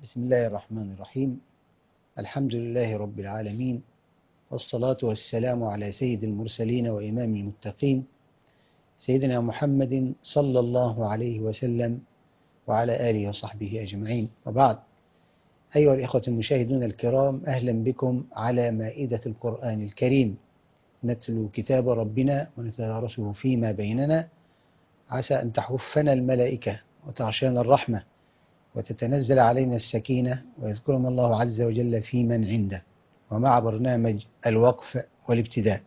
بسم الله الرحمن الرحيم. الحمد لله رب العالمين، والصلاة والسلام على سيد المرسلين وإمام المتقين سيدنا محمد صلى الله عليه وسلم وعلى آله وصحبه أجمعين، وبعد. أيها الإخوة المشاهدون الكرام، أهلا بكم على مائدة القرآن الكريم، نتلو كتاب ربنا ونتدارسه فيما بيننا، عسى أن تحفنا الملائكة وتغشانا الرحمة وتتنزل علينا السكينة ويذكرنا الله عز وجل في من عنده، ومع برنامج الوقف والابتداء.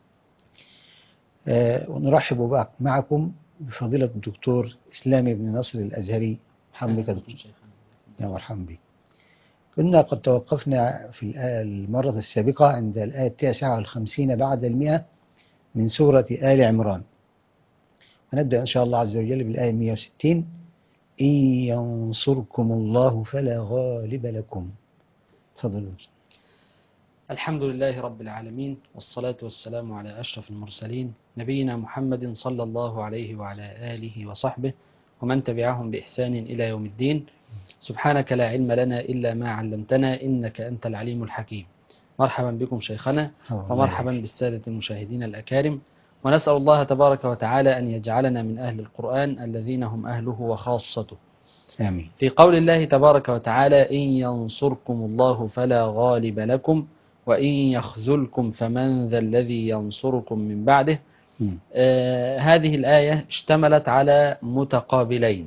ونرحب معكم بفضيلة الدكتور إسلامي بن نصر الأزهري. مرحبا بك دكتور. يا مرحبا بك. كنا قد توقفنا في المرة السابقة عند الآية 59 بعد 100 من سورة آل عمران، ونبدأ إن شاء الله عز وجل بالآية 160: إن ينصركم الله فلا غالب لكم. تفضلوا. الحمد لله رب العالمين، والصلاة والسلام على أشرف المرسلين نبينا محمد صلى الله عليه وعلى آله وصحبه ومن تبعهم بإحسان إلى يوم الدين. سبحانك لا علم لنا إلا ما علمتنا إنك أنت العليم الحكيم. مرحبا بكم شيخنا، ومرحبا بالسادة المشاهدين الأكارم، ونسأل الله تبارك وتعالى أن يجعلنا من أهل القرآن الذين هم أهله وخاصته. آمين. في قول الله تبارك وتعالى: إن ينصركم الله فلا غالب لكم وإن يخذلكم فمن ذا الذي ينصركم من بعده. هذه الآية اشتملت على متقابلين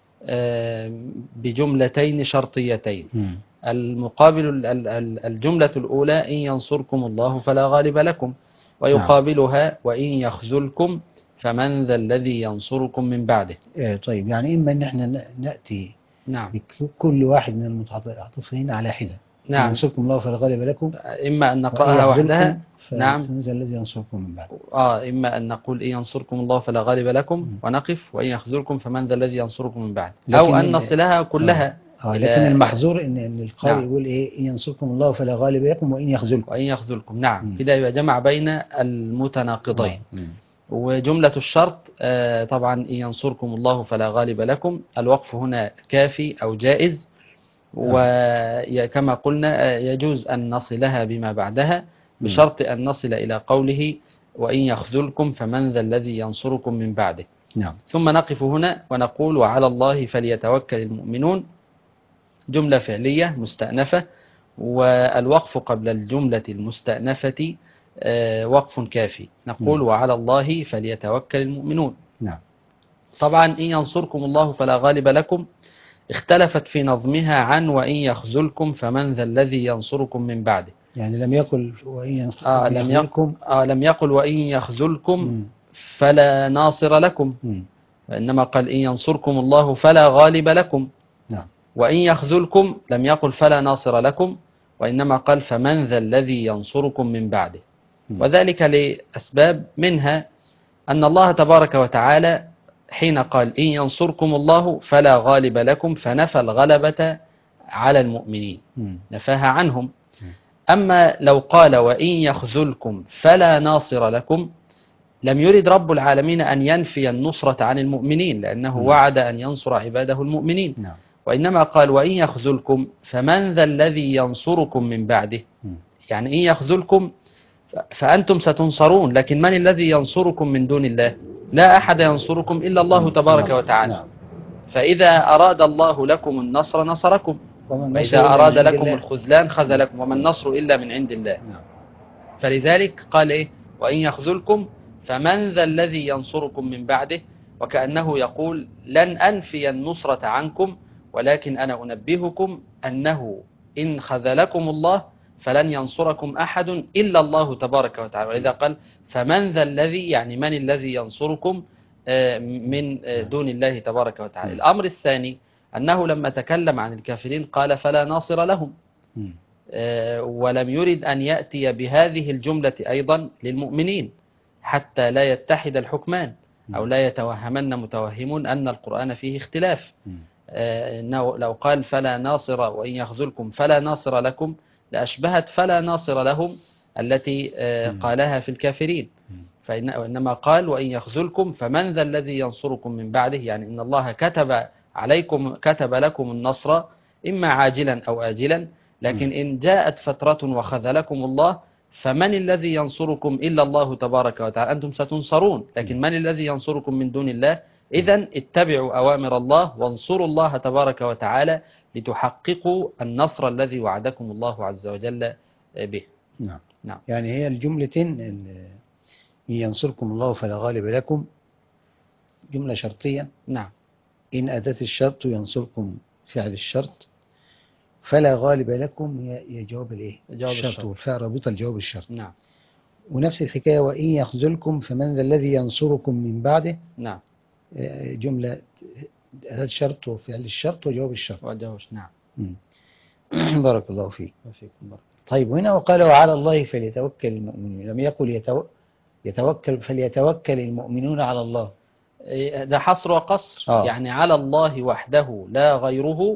بجملتين شرطيتين. المقابل الجملة الأولى: إن ينصركم الله فلا غالب لكم، ويقابلها: وإن يخذلكم فمن ذا الذي ينصركم من بعده. طيب، يعني إما أن احنا نأتي بكل واحد من المتعاطفين على حدة. نعم. ينصركم الله فلا غالب لكم، إما أن نقرأها وحدها. نعم. فمن ذا الذي ينصركم من بعده. إما أن نقول إن ينصركم الله فلا غالب لكم ونقف، وإن يخذلكم فمن ذا الذي ينصركم من بعده، أو أن نصلها كلها. لكن المحظور إن القارئ يقول إيه: إن ينصركم الله فلا غالب لكم وإن يخذلكم. نعم. كده يبقى جمع بين المتناقضين. وجملة الشرط طبعا: إن ينصركم الله فلا غالب لكم، الوقف هنا كافي أو جائز، وكما قلنا يجوز أن نصلها بما بعدها بشرط أن نصل إلى قوله: وإن يخذلكم فمن ذا الذي ينصركم من بعده. نعم. ثم نقف هنا ونقول: وعلى الله فليتوكل المؤمنون. جملة فعلية مستأنفة، والوقف قبل الجملة المستأنفة وقف كافي. نقول: وعلى الله فليتوكل المؤمنون. نعم. طبعا إن ينصركم الله فلا غالب لكم اختلفت في نظمها عن وإن يخذلكم فمن ذا الذي ينصركم من بعده. يعني لم يقل وإن يخذلكم لم يقل وإن يخذلكم فلا ناصر لكم، وإنما قال: إن ينصركم الله فلا غالب لكم. نعم. وإن يخذلكم لم يقل فلا ناصر لكم، وإنما قال: فمن ذا الذي ينصركم من بعده. وذلك لأسباب، منها أن الله تبارك وتعالى حين قال: إن ينصركم الله فلا غالب لكم، فنفى الغلبة على المؤمنين، نفاها عنهم. أما لو قال: وإن يخذلكم فلا ناصر لكم، لم يرد رب العالمين أن ينفي النصرة عن المؤمنين، لأنه وعد أن ينصر عباده المؤمنين. وإنما قال: وإن يخذلكم فمن ذا الذي ينصركم من بعده. يعني إن يخذلكم فأنتم ستنصرون، لكن من الذي ينصركم من دون الله؟ لا أحد ينصركم إلا الله تبارك وتعالى. فإذا أراد الله لكم النصر نصركم، وإذا أراد لكم الخذلان خذلكم، وما النصر إلا من عند الله. فلذلك قال إيه: وإن يخذلكم فمن ذا الذي ينصركم من بعده، وكأنه يقول: لن أنفي النصرة عنكم، ولكن أنا أنبهكم أنه إن خذلكم الله فلن ينصركم أحد إلا الله تبارك وتعالى. ولذا قال: فمن ذا الذي، يعني من الذي ينصركم من دون الله تبارك وتعالى. الأمر الثاني أنه لما تكلم عن الكافرين قال: فلا ناصر لهم، ولم يرد أن يأتي بهذه الجملة أيضا للمؤمنين حتى لا يتحد الحكمان، أو لا يتوهمن متوهمون أن القرآن فيه اختلاف. لو قال: فلا ناصر وإن يخذلكم فلا ناصر لكم، لأشبهت فلا ناصر لهم التي قالها في الكافرين. وإنما قال: وإن يخذلكم فمن ذا الذي ينصركم من بعده، يعني إن الله كتب لكم النصر إما عاجلا أو آجلا. لكن إن جاءت فترة وخذلكم الله فمن الذي ينصركم إلا الله تبارك وتعالى. أنتم ستنصرون، لكن من الذي ينصركم من دون الله؟ إذن اتبعوا أوامر الله وانصروا الله تبارك وتعالى لتحققوا النصر الذي وعدكم الله عز وجل به. نعم. نعم. يعني هي الجملتين إن ينصركم الله فلا غالب لكم جملة شرطية. نعم. إن أداة الشرط ينصركم فعل الشرط، فلا غالب لكم هي جواب الإيه؟ الشرط، والفاء رابطة لجواب الشرط. نعم. ونفس الحكاية وإن يخذلكم فمن ذا الذي ينصركم من بعده. نعم. جملة أداة الشرط وفعل الشرط وجواب الشرط. نعم. بارك الله فيك. وفيكم بارك. طيب، وهنا وقال وعلى الله فليتوكل المؤمنون، لم يقل يتوكل فليتوكل المؤمنون على الله. ده حصر وقصر. يعني على الله وحده لا غيره،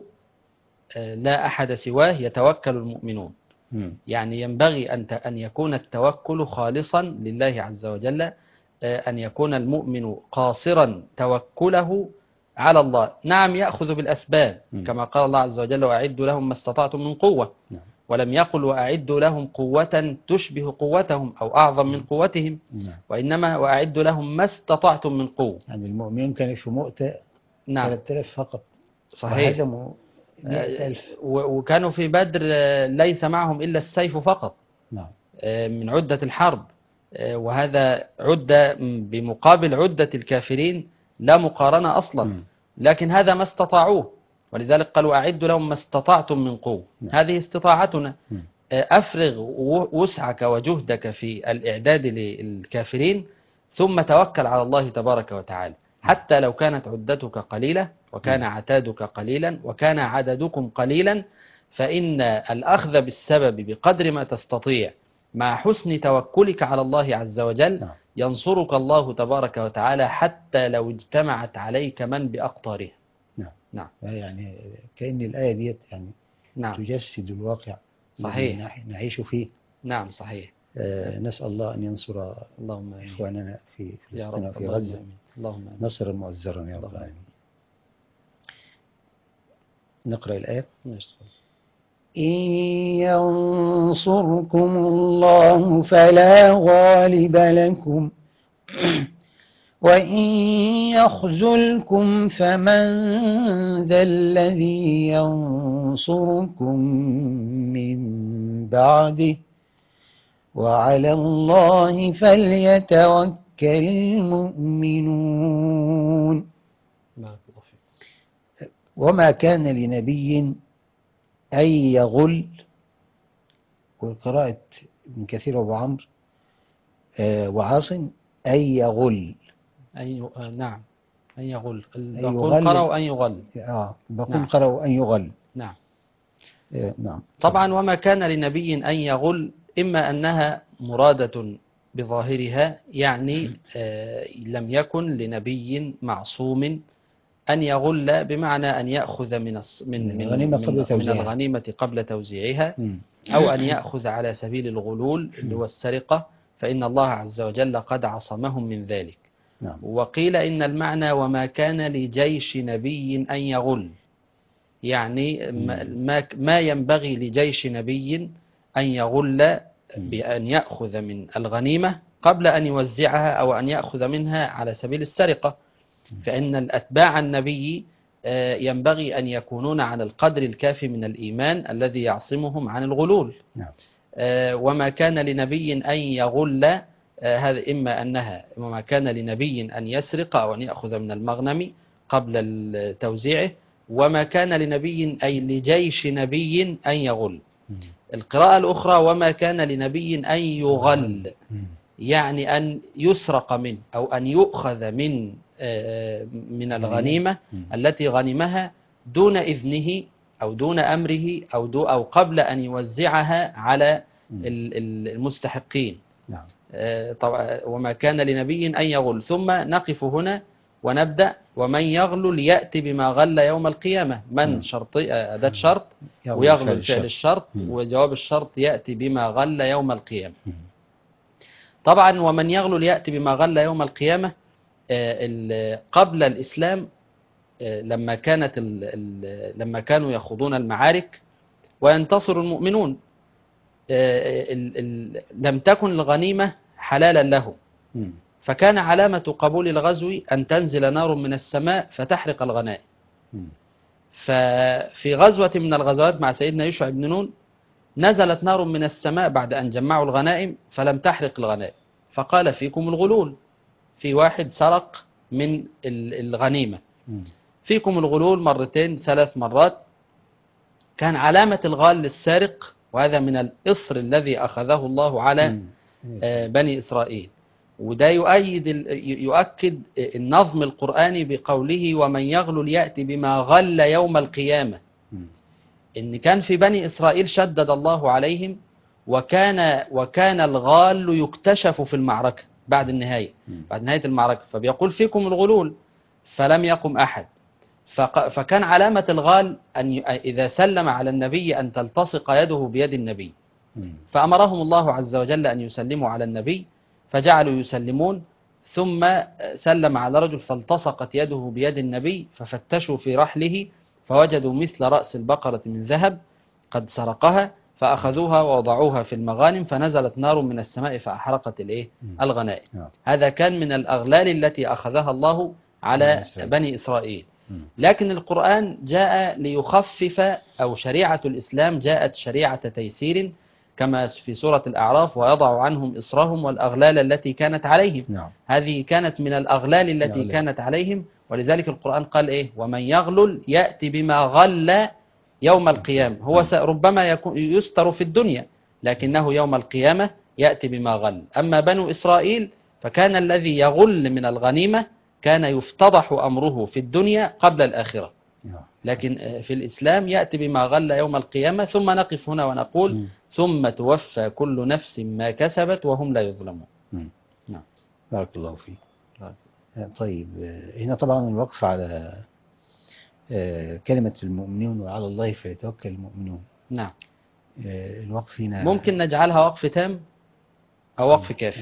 لا أحد سواه يتوكل المؤمنون. يعني ينبغي أن يكون التوكل خالصا لله عز وجل، أن يكون المؤمن قاصرا توكله على الله. نعم، يأخذ بالأسباب كما قال الله عز وجل وأعدوا لهم ما استطعتم من قوة. ولم يقل وأعدوا لهم قوة تشبه قوتهم أو أعظم من قوتهم، وإنما وأعدوا لهم ما استطعتم من قوة. يعني المؤمنين كانوا في مؤتة 3000 فقط. صحيح. وهزموا 100,000. وكانوا في بدر ليس معهم إلا السيف فقط. نعم. من عدة الحرب، وهذا عدة بمقابل عدة الكافرين لا مقارنة أصلا. لكن هذا ما استطاعوه، ولذلك قالوا أعدوا لهم ما استطعتم من قوة. هذه استطاعتنا. أفرغ وسعك وجهدك في الإعداد للكافرين، ثم توكل على الله تبارك وتعالى. حتى لو كانت عدتك قليلة وكان عتادك قليلا وكان عددكم قليلا، فإن الأخذ بالسبب بقدر ما تستطيع مع حسن توكلك على الله عز وجل ينصرك الله تبارك وتعالى حتى لو اجتمعت عليك من بأقطارها. نعم. يعني كأن الآية ديت يعني تجسد الواقع. صحيح. نعيش فيه. نعم صحيح. نسأل الله أن ينصر اللهم إخواننا في فلسطين وفي غزة نصرا مؤزرا يا رب العالمين. نقرأ الآية. إن ينصركم الله فلا غالب لكم وإن يخذلكم فمن ذا الذي ينصركم من بعده وعلى الله فليتوكل المؤمنون. وما كان لنبي أن يغل، والقراءة ابن كثير وابو عمرو وعاصم أن يغل. نعم، أن يغل. بقول قرأوا أن يغل. بقول قرأوا أن يغل. نعم. نعم. طبعا وما كان لنبي أن يغل، إما أنها مرادة بظاهرها، يعني لم يكن لنبي معصوم أن يغل، بمعنى أن يأخذ من الغنيمة قبل توزيعها، أو أن يأخذ على سبيل الغلول اللي هو السرقة، فإن الله عز وجل قد عصمهم من ذلك. وقيل إن المعنى وما كان لجيش نبي أن يغل، يعني ما ينبغي لجيش نبي أن يغل بأن يأخذ من الغنيمة قبل أن يوزعها أو أن يأخذ منها على سبيل السرقة، فإن الأتباع النبي ينبغي أن يكونون على القدر الكافي من الإيمان الذي يعصمهم عن الغلول. وما كان لنبي أن يغل، هذا إما أنها وما كان لنبي أن يسرق أو أن يأخذ من المغنم قبل توزيعه، وما كان لنبي أي لجيش نبي أن يغل. القراءة الأخرى وما كان لنبي أن يغل، يعني أن يسرق منه أو أن يؤخذ من الغنيمة التي غنمها دون إذنه أو دون أمره أو قبل أن يوزعها على المستحقين. وما كان لنبي أن يغل. ثم نقف هنا ونبدأ ومن يغل ليأتي بما غل يوم القيامة. من شرطي أداة شرط، ويغل فعل الشرط، وجواب الشرط يأتي بما غل يوم القيامة. طبعا ومن يغل ليأتي بما غل يوم القيامة، قبل الإسلام لما كانوا يخوضون المعارك وينتصر المؤمنون، لم تكن الغنيمة حلالا لهم، فكان علامة قبول الغزو أن تنزل نار من السماء فتحرق الغنائم. ففي غزوة من الغزوات مع سيدنا يوشع بن نون نزلت نار من السماء بعد أن جمعوا الغنائم فلم تحرق الغنائم، فقال فيكم الغلول، في واحد سرق من الغنيمة، فيكم الغلول مرتين 3 مرات. كان علامة الغال للسارق، وهذا من الإصر الذي أخذه الله على بني إسرائيل. وده يؤكد النظم القرآني بقوله ومن يغلل يأتي بما غل يوم القيامة. إن كان في بني إسرائيل شدد الله عليهم، وكان الغال يكتشف في المعركة بعد النهاية، بعد نهاية المعركة، فبيقول فيكم الغلول فلم يقم أحد. فكان علامة الغال أن إذا سلم على النبي أن تلتصق يده بيد النبي، فأمرهم الله عز وجل أن يسلموا على النبي، فجعلوا يسلمون، ثم سلم على رجل فالتصقت يده بيد النبي، ففتشوا في رحله فوجدوا مثل رأس البقرة من ذهب قد سرقها، فأخذوها ووضعوها في المغانم، فنزلت نار من السماء فأحرقت الغنائم. هذا كان من الأغلال التي أخذها الله على بني إسرائيل. لكن القرآن جاء ليخفف، أو شريعة الإسلام جاءت شريعة تيسير، كما في سورة الأعراف ويضع عنهم إصرهم والأغلال التي كانت عليهم. هذه كانت من الأغلال التي كانت عليهم، ولذلك القرآن قال إيه؟ ومن يغلل يأتي بما غل يوم القيامة. هو ربما يستر في الدنيا، لكنه يوم القيامة يأتي بما غل. أما بنو إسرائيل فكان الذي يغل من الغنيمة كان يفتضح أمره في الدنيا قبل الآخرة، لكن في الإسلام يأتي بما غل يوم القيامة. ثم نقف هنا ونقول ثم توفى كل نفس ما كسبت وهم لا يظلمون. نعم، بارك الله فيك. طيب، هنا طبعا الوقف على كلمة المؤمنون وعلى الله فيتوكل المؤمنون. نعم. الوقف هنا ممكن نجعلها وقف تام أو وقف كافي.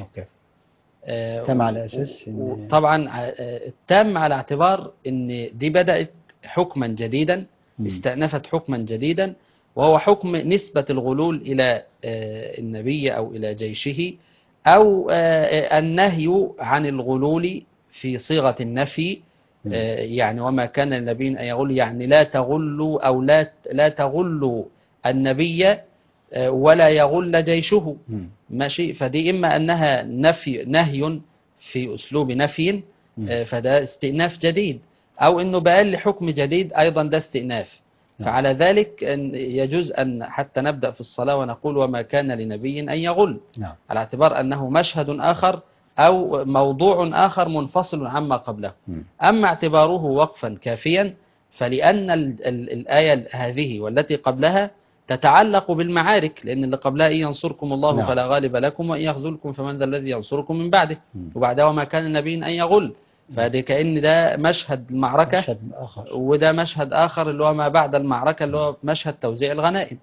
تام على أساس طبعا التام على اعتبار أن دي بدأت حكما جديدا، استأنفت حكما جديدا، وهو حكم نسبة الغلول إلى النبي أو إلى جيشه، أو النهي عن الغلول في صيغة النفي. يعني وما كان للنبي أن يغل، يعني لا تغلوا أو لا تغلوا النبي ولا يغل جيشه. ماشي، فدي إما أنها نهي في أسلوب نفي، فده استئناف جديد، أو أنه بقى لحكم جديد أيضا ده استئناف. فعلى ذلك يجوز أن حتى نبدأ في الصلاة ونقول وما كان لنبي أن يغل، على اعتبار أنه مشهد آخر أو موضوع آخر منفصل عما قبله. أما اعتباره وقفا كافيا فلأن الآية هذه والتي قبلها تتعلق بالمعارك، لأن اللي قبلها إن ينصركم الله فلا غالب لكم وإن يخذلكم فمن ذا الذي ينصركم من بعده، وبعدها وما كان النبي أن يغل. فده كأن ده مشهد المعركة، مشهد آخر، وده مشهد آخر اللي هو ما بعد المعركة اللي هو مشهد توزيع الغنائم.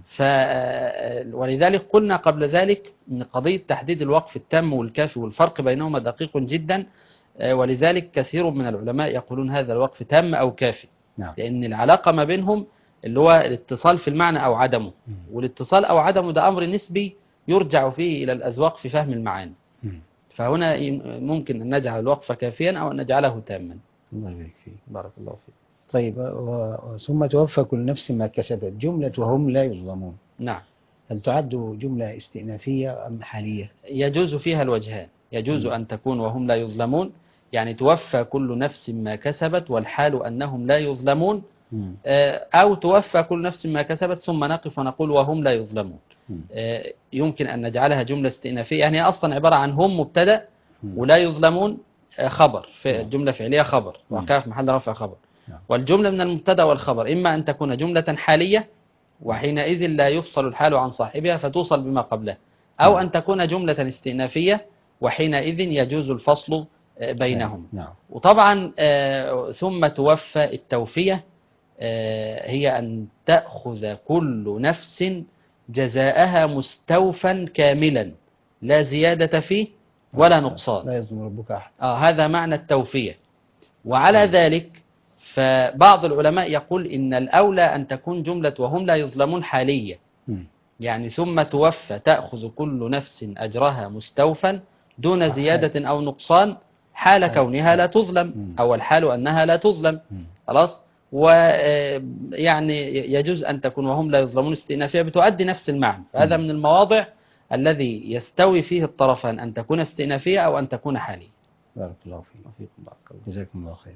ولذلك قلنا قبل ذلك أن قضية تحديد الوقف التام والكافي والفرق بينهما دقيق جدا، ولذلك كثير من العلماء يقولون هذا الوقف تام أو كافي، لأن العلاقة ما بينهم اللي هو الاتصال في المعنى أو عدمه، والاتصال أو عدمه ده أمر نسبي يرجع فيه إلى الأذواق في فهم المعاني. فهنا ممكن أن نجعل الوقف كافيا أو أن نجعله تاما. الله يبارك فيك. بارك الله فيك. طيب، ثم توفى كل نفس ما كسبت، جملة وهم لا يظلمون. نعم. هل تعد جملة استئنافية أم حالية؟ يجوز فيها الوجهان، يجوز أن تكون وهم لا يظلمون، يعني توفى كل نفس ما كسبت والحال أنهم لا يظلمون، أو توفى كل نفس ما كسبت ثم نقف ونقول وهم لا يظلمون. يمكن أن نجعلها جملة استئنافية، يعني أصلا عبارة عن هم مبتدأ ولا يظلمون خبر، في الجملة فعلية خبر وقع في محل رفع خبر. والجملة من المبتدأ والخبر إما أن تكون جملة حالية وحينئذ لا يفصل الحال عن صاحبها فتوصل بما قبله، أو أن تكون جملة استئنافية وحينئذ يجوز الفصل بينهم. وطبعا ثم توفى التوفية هي أن تأخذ كل نفس جزاءها مستوفا كاملا لا زيادة فيه ولا نقصان، لا يظلم ربك أحد. هذا معنى التوفية. وعلى ذلك فبعض العلماء يقول إن الأولى أن تكون جملة وهم لا يظلمون حالية، يعني ثم توفى تأخذ كل نفس أجرها مستوفا دون زيادة أو نقصان حال كونها لا تظلم، أو الحال أنها لا تظلم. خلاص. ويعني يجوز أن تكون وهم لا يظلمون استئنافية بتؤدي نفس المعنى. هذا من المواضع الذي يستوي فيه الطرفان، أن تكون استئنافية أو أن تكون حالية. بارك الله فيكم. جزاكم الله خير.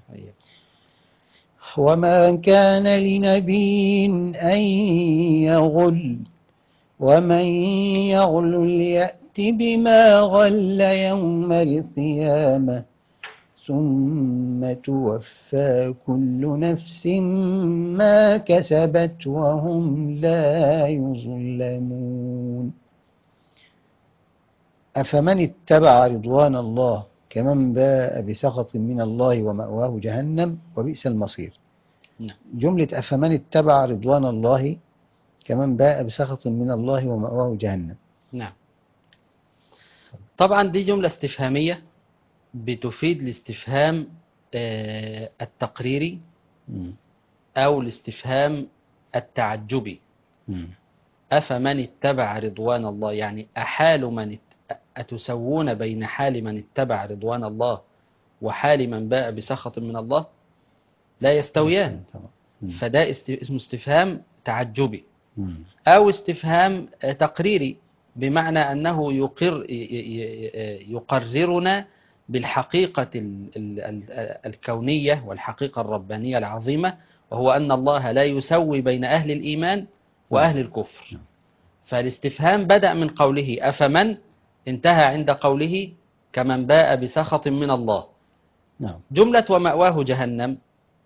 وما كان لنبي أن يغل ومن يغل يأت بما غل يوم القيامة ثم توفى كل نفس ما كسبت وهم لا يظلمون. أفمن اتبع رضوان الله كمن باء بسخط من الله ومأواه جهنم وبئس المصير. جملة أفمن اتبع رضوان الله كمن باء بسخط من الله ومأواه جهنم. نعم. طبعا دي جملة استفهامية بتفيد الاستفهام التقريري أو الاستفهام التعجبي. أفمن اتبع رضوان الله، يعني أحال أتسوون بين حال من اتبع رضوان الله وحال من باء بسخط من الله؟ لا يستويان. فده اسمه استفهام تعجبي أو استفهام تقريري، بمعنى أنه يقررنا بالحقيقة الكونية والحقيقة الربانية العظيمة، وهو أن الله لا يسوي بين أهل الإيمان وأهل الكفر. فالاستفهام بدأ من قوله أفمن، انتهى عند قوله كمن باء بسخط من الله. جملة ومأواه جهنم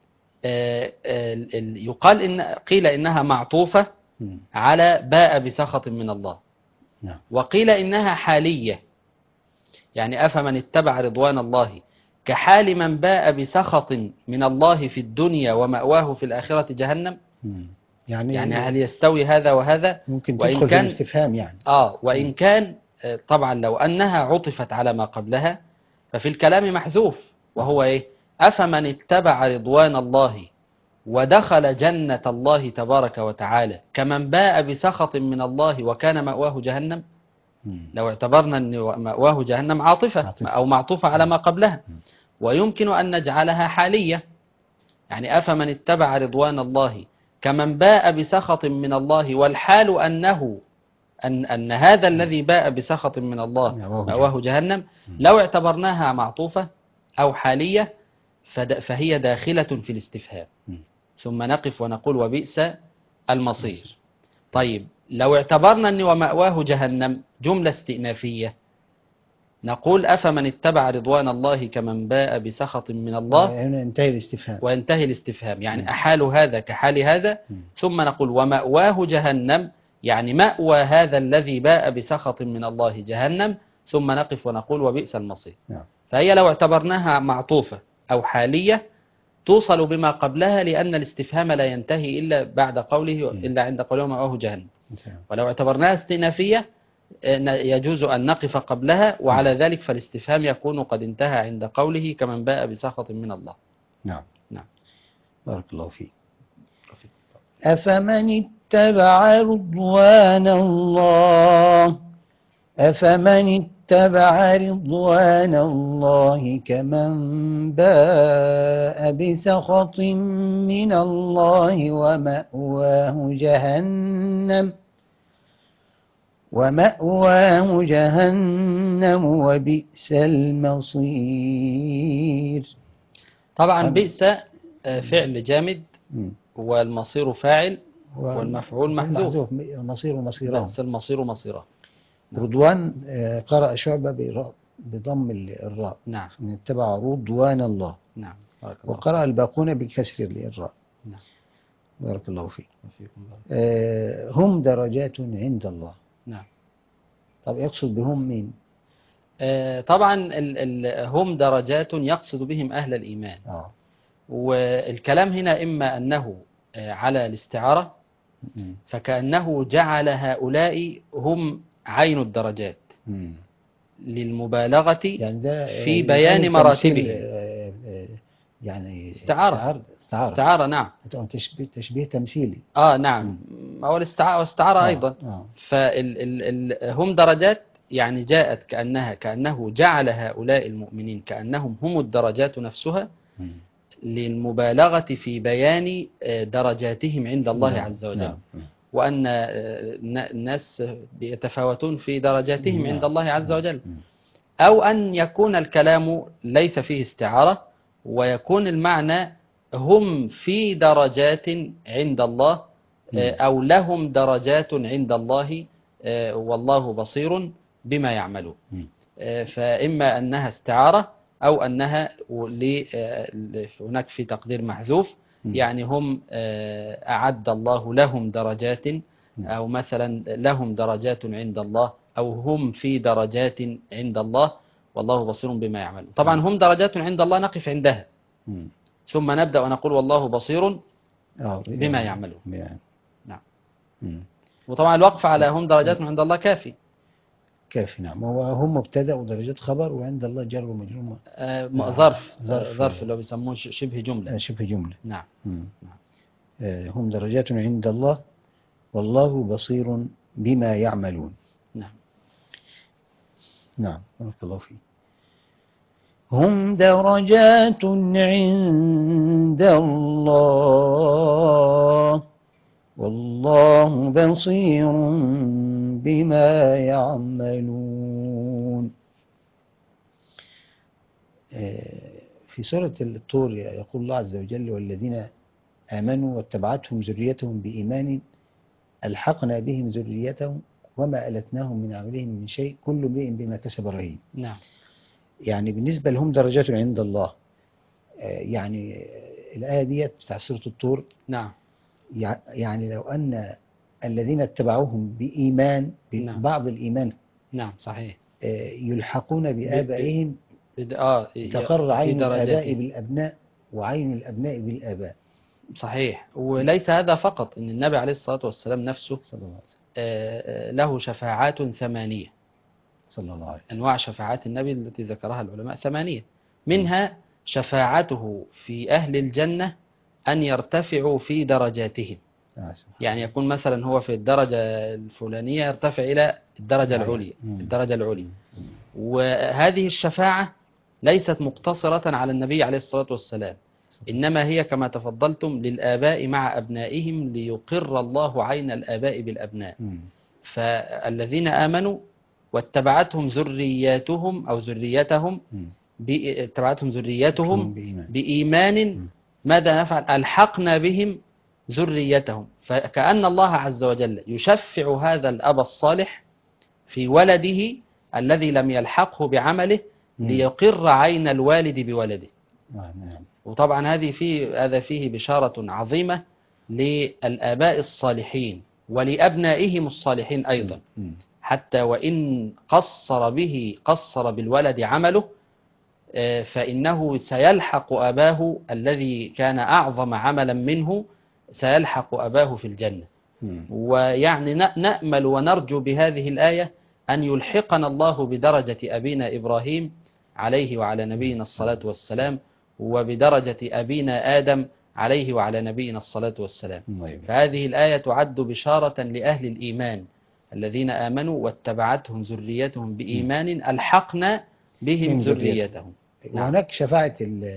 قيل إنها معطوفة على باء بسخط من الله، وقيل إنها حالية، يعني أفمن اتبع رضوان الله كحال من باء بسخط من الله في الدنيا ومأواه في الآخرة جهنم. يعني هل يستوي هذا وهذا؟ ممكن تدخل في الاستفهام يعني. وإن كان طبعا لو أنها عطفت على ما قبلها ففي الكلام محذوف، وهو إيه؟ أفمن اتبع رضوان الله ودخل جنة الله تبارك وتعالى كمن باء بسخط من الله وكان مأواه جهنم. لو اعتبرنا أن مأواه جهنم عاطفة أو معطوفة على ما قبلها، ويمكن أن نجعلها حالية، يعني أفمن اتبع رضوان الله كمن باء بسخط من الله، والحال أن هذا الذي باء بسخط من الله مأواه جهنم. لو اعتبرناها معطوفة أو حالية فهي داخلة في الاستفهام، ثم نقف ونقول وبئس المصير. طيب لو اعتبرنا أن ومأواه جهنم جملة استئنافية، نقول أفمن اتبع رضوان الله كمن باء بسخط من الله، وينتهي الاستفهام يعني أحال هذا كحال هذا. ثم نقول ومأواه جهنم، يعني مأوى هذا الذي باء بسخط من الله جهنم. ثم نقف ونقول وبئس المصير. فهي لو اعتبرناها معطوفة أو حالية توصل بما قبلها، لأن الاستفهام لا ينتهي إلا بعد قوله إلا عند قوله مأواه جهنم. ولو اعتبرناها استئنافية يجوز أن نقف قبلها، وعلى ذلك فالاستفهام يكون قد انتهى عند قوله كمن باء بسخط من الله. نعم. بارك الله فيك. أفمن اتبع رضوان الله كمن باء بسخط من الله ومأواه جهنم وبئس المصير. طبعا بئس فعل جامد، والمصير فاعل، والمفعول محذوف. المصير مصيران. المصير مصيران. رضوان قرأ شعبة بضم الراء. نعم. من اتبع رضوان الله. نعم. وقرأ الباقون بكسر الراء. نعم. بارك الله فيك. هم درجات عند الله. نعم. طب يقصد بهم مين؟ طبعا هم درجات يقصد بهم أهل الإيمان. والكلام هنا إما أنه على الاستعارة، فكأنه جعل هؤلاء هم عين الدرجات للمبالغة يعني في بيان مراتبه. يعني استعارة استعارة. استعارة نعم. تشبيه تمثيلي. نعم. أو الاستعارة واستعارة أيضا. هم درجات، يعني جاءت كأنه جعل هؤلاء المؤمنين كأنهم هم الدرجات نفسها للمبالغة في بيان درجاتهم عند الله عز وجل. وأن الناس يتفاوتون في درجاتهم عند الله عز وجل. أو أن يكون الكلام ليس فيه استعارة، ويكون المعنى هم في درجات عند الله، أو لهم درجات عند الله، والله بصير بما يعملون. فإما أنها استعارة أو أنها هناك في تقدير محذوف، يعني هم أعد الله لهم درجات، أو مثلا لهم درجات عند الله، أو هم في درجات عند الله والله بصير بما يعملون. طبعا هم درجات عند الله نقف عندها، ثم نبدأ ونقول والله بصير بما يعملون. نعم. وطبعا الوقف على هم درجات عند الله كافي. نعم. هم مبتدأ ودرجات خبر، وعند الله جر ومجرور. ظرف اللي بيسموه شبه جملة. شبه جملة. نعم. هم درجات عند الله والله بصير بما يعملون. نعم. بارك الله فيك. هم درجات عند الله والله بصير بما يعملون. في سورة الطور يقول الله عز وجل: والذين آمنوا واتبعتهم ذريتهم بإيمان ألحقنا بهم ذريتهم وما ألتناهم من عملهم من شيء كل امرئ بما كسب رهين. نعم. يعني بالنسبة لهم درجات عند الله، يعني الآية ديت بتاع سورة الطور. نعم. يعني لو أن الذين اتبعوهم بإيمان بعض الإيمان. نعم صحيح. يلحقون بآبائهم، تقر عين الآباء بالأبناء وعين الأبناء بالآباء. صحيح. وليس هذا فقط، إن النبي عليه الصلاة والسلام نفسه له شفاعات 8 صلى الله عليه وسلم. أنواع شفاعات النبي التي ذكرها العلماء 8، منها شفاعته في أهل الجنة أن يرتفعوا في درجاتهم. يعني يكون مثلا هو في الدرجة الفلانية يرتفع إلى الدرجة العليا. وهذه الشفاعة ليست مقتصرة على النبي عليه الصلاة والسلام، إنما هي كما تفضلتم للآباء مع أبنائهم ليقر الله عين الآباء بالأبناء. فالذين آمنوا واتبعتهم ذرياتهم أو ذريتهم بإيمان ماذا نفعل؟ ألحقنا بهم ذريتهم. فكأن الله عز وجل يشفع هذا الأب الصالح في ولده الذي لم يلحقه بعمله ليقر عين الوالد بولده. وطبعا هذا فيه بشارة عظيمة للآباء الصالحين ولأبنائهم الصالحين أيضا، حتى وإن قصر بالولد عمله، فإنه سيلحق أباه الذي كان أعظم عملا منه، سيلحق أباه في الجنة. ويعني نأمل ونرجو بهذه الآية أن يلحقنا الله بدرجة أبينا إبراهيم عليه وعلى نبينا الصلاة والسلام، وبدرجة أبينا آدم عليه وعلى نبينا الصلاة والسلام. فهذه الآية تعد بشارة لأهل الإيمان الذين آمنوا واتبعتهم ذريتهم بإيمان ألحقنا بهم ذريتهم. وهناك شفاعة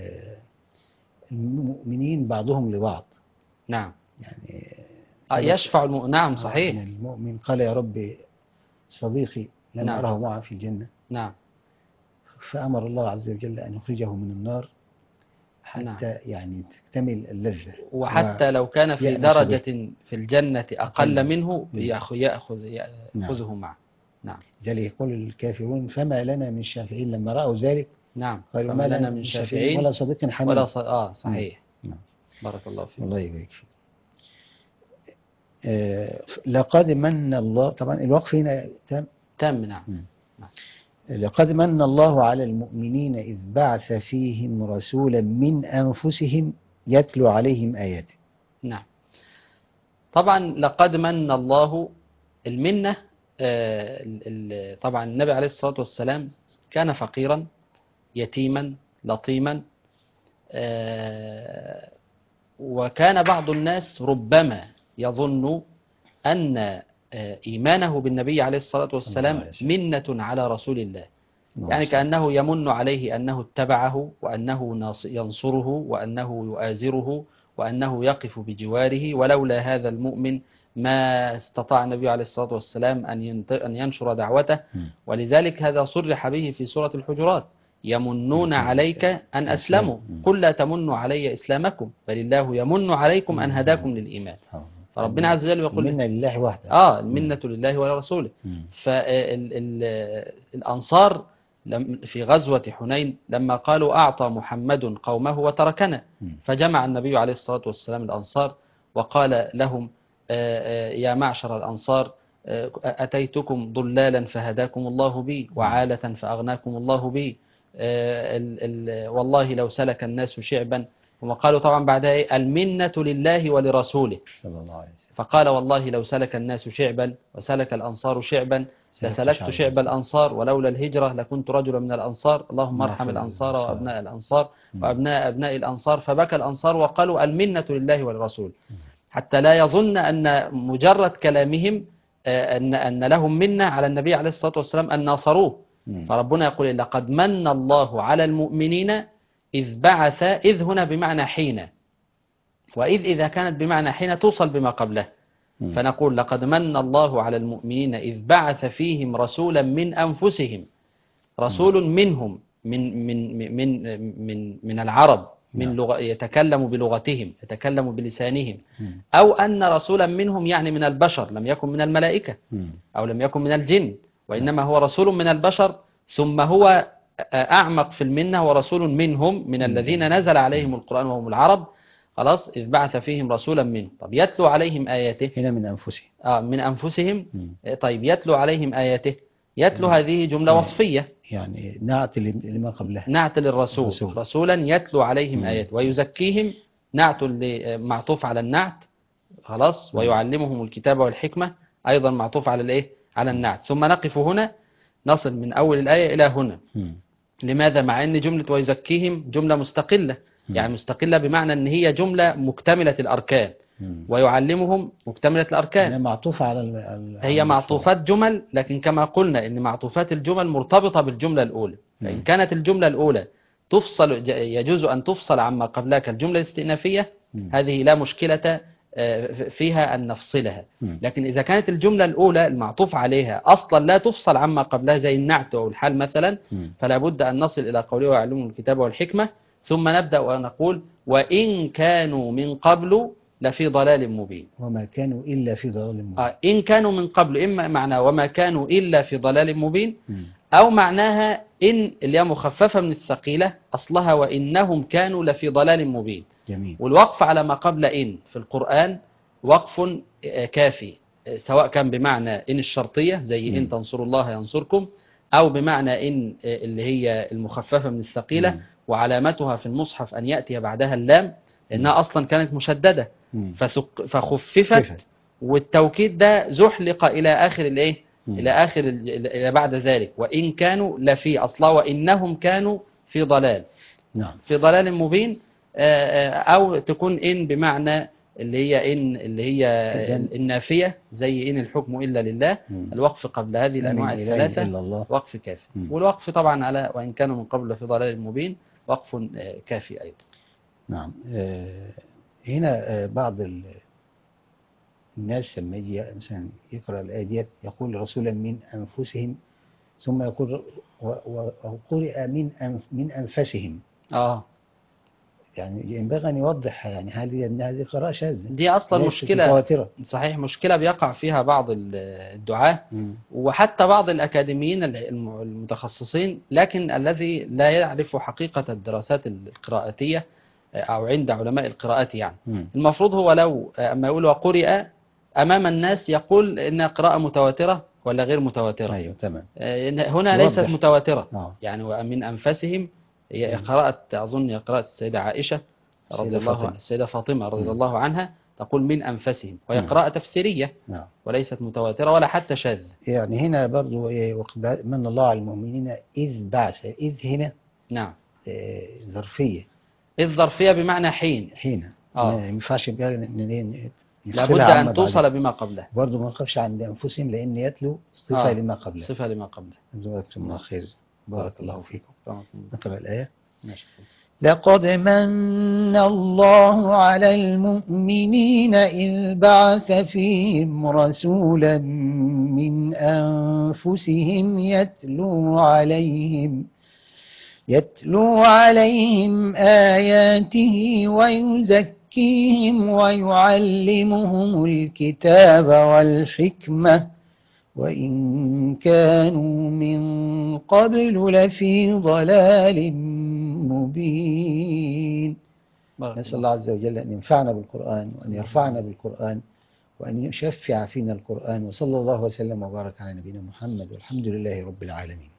المؤمنين بعضهم لبعض. نعم. يعني يشفع نعم صحيح. يعني المؤمن قال: يا رب صديقي لم أره معه في الجنة. نعم. فأمر الله عز وجل أن يخرجه من النار حتى يعني تكتمل اللذة. وحتى لو كان في درجة في الجنة أقل منه يأخذه معه. نعم. ذلك يقول الكافرون: فما لنا من شافعين. لما رأوا ذلك نعم قالوا: ما لنا من شافعين ولا صديق حميم. صحيح. نعم. بارك الله فيك. الله يبارك فيك. لقد من الله، طبعا الوقف هنا تام. نعم. لقد من الله على المؤمنين إذ بعث فيهم رسولا من أنفسهم يتلو عليهم آياته. نعم. طبعا لقد من الله المنة. طبعا النبي عليه الصلاة والسلام كان فقيرا يتيما لطيما، وكان بعض الناس ربما يظن أن إيمانه بالنبي عليه الصلاة والسلام منة على رسول الله، يعني كأنه يمن عليه أنه اتبعه وأنه ينصره وأنه يؤازره وأنه يقف بجواره، ولولا هذا المؤمن ما استطاع النبي عليه الصلاة والسلام أن ينشر دعوته. ولذلك هذا صرح به في سورة الحجرات: يمنون عليك أن أسلموا قل لا تمنوا علي إسلامكم بل الله يمن عليكم أن هداكم للإيمان. فربنا عز وجل يقول المنة لله وحده. المنة لله ولرسوله. فالأنصار في غزوة حنين لما قالوا أعطى محمد قومه وتركنا، فجمع النبي عليه الصلاة والسلام الأنصار وقال لهم: يا معشر الأنصار، أتيتكم ضلالا فهداكم الله بي، وعالة فأغناكم الله بي، والله لو سلك الناس شعبا. وما قالوا طبعا بعدها المنة لله ولرسوله صلى الله عليه وسلم. فقال: والله لو سلك الناس شعبا وسلك الأنصار شعبا لسلكت شعب الأنصار، ولولا الهجرة لكنت رجلا من الأنصار، اللهم ارحم الأنصار وأبناء الأنصار وأبناء أبناء الأنصار. فبكى الأنصار وقالوا المنة لله ولرسوله، حتى لا يظن أن مجرد كلامهم أن لهم منة على النبي عليه الصلاة والسلام أن ناصروه. فربنا يقول: لقد من الله على المؤمنين إذ بعث. إذ هنا بمعنى حين، وإذ إذا كانت بمعنى حين توصل بما قبله. فنقول: لقد من الله على المؤمنين إذ بعث فيهم رسولا من أنفسهم، رسول منهم من العرب، من لغة يتكلم بلغتهم يتكلم بلسانهم، أو أن رسولا منهم يعني من البشر، لم يكن من الملائكة أو لم يكن من الجن، وإنما هو رسول من البشر. ثم هو أعمق في المنة، ورسول منهم من الذين نزل عليهم القرآن وهم العرب. خلاص، إذ بعث فيهم رسولا منهم. طب يتلو عليهم آياته هنا من أنفسهم. من أنفسهم. طيب يتلو عليهم آياته، يتلو هذه جملة وصفية، يعني نعت لما قبلها، نعت للرسول، رسولا يتلو عليهم آياته ويزكيهم، نعت معطوف على النعت. خلاص، ويعلمهم الكتاب والحكمة أيضا معطوف على الإيه؟ على النعت. ثم نقف هنا، نصل من أول الآية إلى هنا. لماذا؟ مع أن جملة ويزكيهم جملة مستقلة، يعني مستقلة بمعنى أن هي جملة مكتملة الأركان، ويعلمهم مكتملة الأركان. يعني معطوفة هي معطوفات جمل، لكن كما قلنا أن معطوفات الجمل مرتبطة بالجملة الأولى. فإن كانت الجملة الأولى تفصل، يجوز أن تفصل عما قبلها كالجملة الاستئنافية، هذه لا مشكلة فيها أن نفصلها. لكن إذا كانت الجملة الأولى المعطوف عليها أصلا لا تفصل عما قبلها زي النعت أو الحال مثلا، فلا بد أن نصل إلى قوله ويعلمهم الكتاب والحكمة. ثم نبدأ ونقول: وإن كانوا من قبل لفي ضلال مبين. وما كانوا إلا في ضلال مبين. إن كانوا من قبل، إما معنى وما كانوا إلا في ضلال مبين، أو معناها إن اللي هي مخففة من الثقيلة، أصلها وإنهم كانوا لفي ضلال مبين. جميل. والوقف على ما قبل إن في القرآن وقف كافي، سواء كان بمعنى إن الشرطية زي إن تنصروا الله ينصركم، أو بمعنى إن اللي هي المخففة من الثقيلة، وعلامتها في المصحف أن يأتي بعدها اللام، لأنها أصلا كانت مشددة فخففت، والتوكيد ده زحلق إلى آخر الإيه؟ إلى بعد ذلك. وإن كانوا لفي أصلا وإنهم كانوا في ضلال. نعم. في ضلال مبين. أو تكون إن بمعنى اللي هي إن اللي هي النافية زي إن الحكم إلا لله. الوقف قبل هذه الأنواع الثلاثة وقف كافي. والوقف طبعا على وإن كانوا من قبل في ضلال مبين وقف كافي أيضا. نعم. هنا بعض الناس لما يجي إنسان يقرأ الآية ديت يقول رسولا من أنفسهم، ثم يقول وقرئ من أنفسهم. يعني ينبغي أن يوضح، يعني هذه قراءة شاذة، دي أصلا مشكلة متواترة. صحيح، مشكلة بيقع فيها بعض الدعاة وحتى بعض الأكاديميين المتخصصين، لكن الذي لا يعرف حقيقة الدراسات القراءاتية أو عند علماء القراءات يعني. المفروض هو لو أما يقول وقرئ أمام الناس يقول إن قراءة متواترة ولا غير متواترة. أيوة تمام. هنا ليست متواترة. يعني ومن أنفسهم هي قراءة، أظن قراءة السيدة عائشة رضي الله عنها، السيدة فاطمة رضي الله عنها تقول من أنفسهم، وهي قراءة تفسيرية وليست متواترة ولا حتى شاذة. يعني هنا برضو من الله على المؤمنين إذ بعث. إذ هنا نعم ظرفية. إذ ظرفية بمعنى حين. ما ينفعش بقى لابد أن توصل بما قبله. برضه ما نخافش عند أنفسهم، لأن يتلو صفة لما قبله. صفة لما قبله. جزاكم الله خير. بارك الله فيكم. نقرأ الآية. لقد من الله على المؤمنين إذ بعث فيهم رسولا من أنفسهم يتلو عليهم آياته ويزكيهم ويعلمهم الكتاب والحكمة وإن كانوا من قبل لفي ضلال مبين. نسأل الله عز وجل أن ينفعنا بالقرآن وأن يرفعنا بالقرآن وأن يشفع فينا القرآن، وصلى الله وسلم وبارك على نبينا محمد، والحمد لله رب العالمين.